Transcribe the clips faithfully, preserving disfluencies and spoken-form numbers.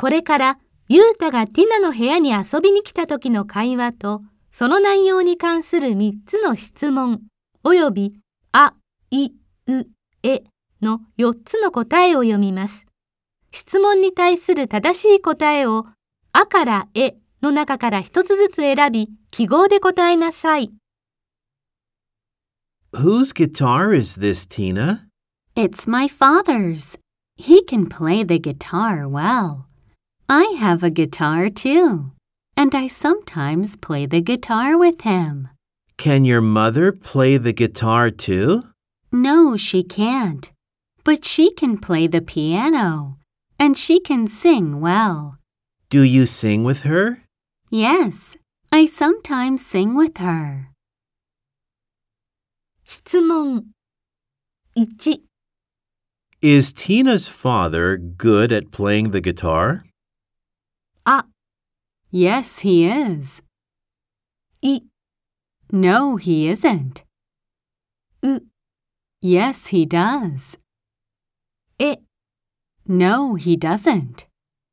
これからユータがティナの部屋に遊びに来た時の会話と、その内容に関するみっつの質問、およびあ、い、う、えのよっつの答えを読みます。質問に対する正しい答えを、あからえの中から一つずつ選び、記号で答えなさい。 Whose guitar is this, Tina? It's my father's. He can play the guitar well. I have a guitar too, and I sometimes play the guitar with him. Can your mother play the guitar too? No, she can't, but she can play the piano, and she can sing well. Do you sing with her? Yes, I sometimes sing with her. 質問いち Is Tina's father good at playing the guitar? あ、 Yes, he is. い、 No, he isn't. う、 Yes, he does. え No, he doesn't.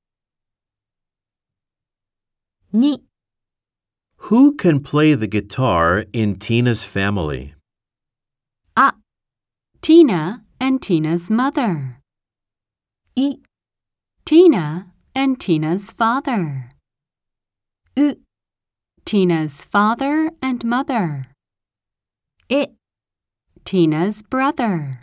に Who can play the guitar in Tina's family? あ、 Tina and Tina's mother. い、 Tina and Tina's father. う、 Tina's father and mother. え Tina's brother.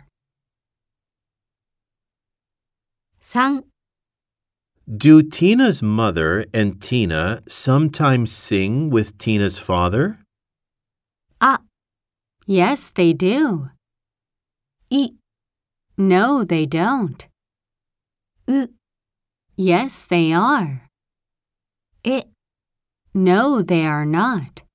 さん Do Tina's mother and Tina sometimes sing with Tina's father? あ、 Yes, they do. い、 No, they don't. う、 Yes, they are. え No, they are not.